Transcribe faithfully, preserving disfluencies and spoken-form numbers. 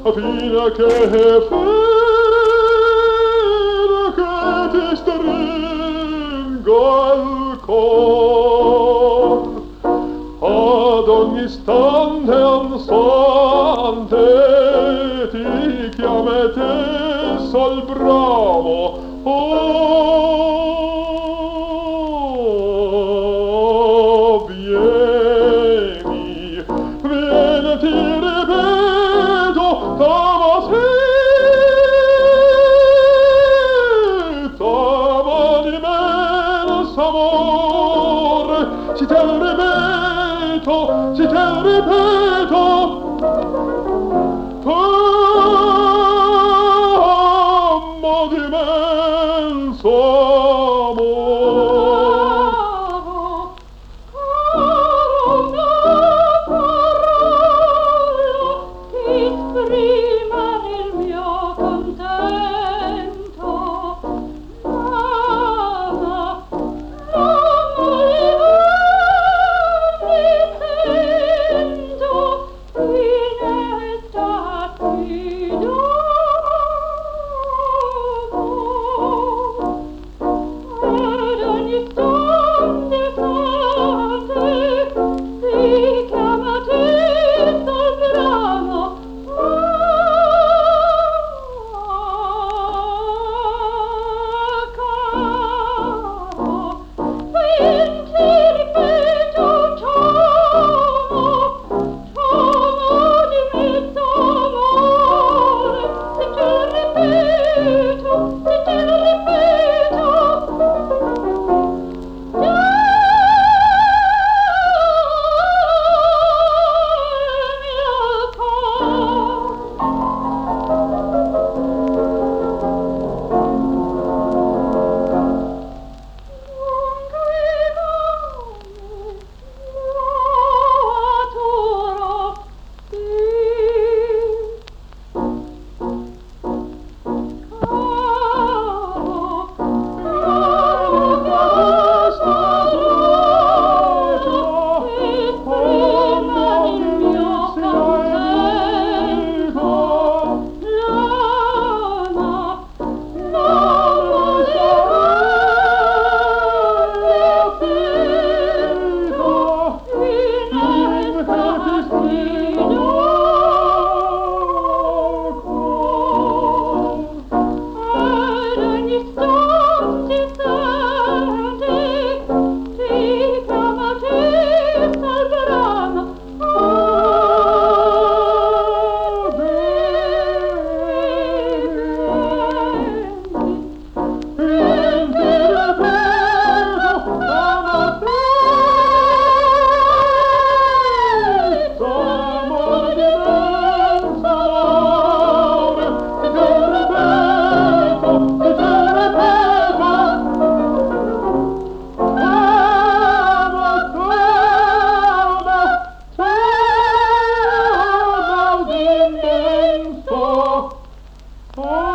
fino a che fino che ti stringo al cor. Ad ogni istante ansante ti chiama e te sol bramo. Oh, vieni, vieni, ti ripeto, Tomasito, ma d'immenso amore, si te ripeto, si te ripeto, amo d'immenso amor. Caro, una parola che esprimere il mio contento. Ama, ama di me, mi sento in estati d'amor. Ad ogni istante istante ti chiama, ti sol bramo. Ah, caro, ben ti ripeto, Tomo, Tomo d'immenso amore, se te ripeto, se te ripeto, dammi al cor. Lungo i mari, nuoturo io. Ad ogni istante istante ti chiama, ti sol bramo. Oh, vieni, vieni, ti ripeto, Tomasito, amore d'immenso amore, ti te ripeto, ti te ripeto, amo, t'amo, t'amo d'immenso amore.